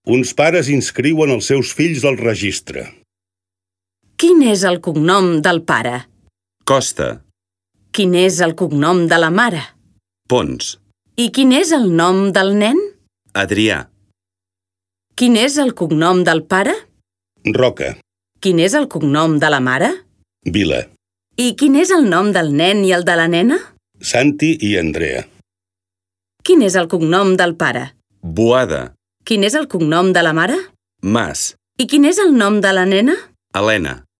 Uns pares inscriuen els seus fills al registre. Quin és el cognom del pare? Costa, Quin és el cognom de la mare? Pons, I quin és el nom del nen? Adrià, Quin és el cognom del pare? Roca, Quin és el cognom de la mare? Vila, I quin és el nom del nen i el de la nena? Santi i Andrea. Quin és el cognom del pare? Boada, Quin és el cognom de la mare? Mas, I quin és el nom de la nena? Helena.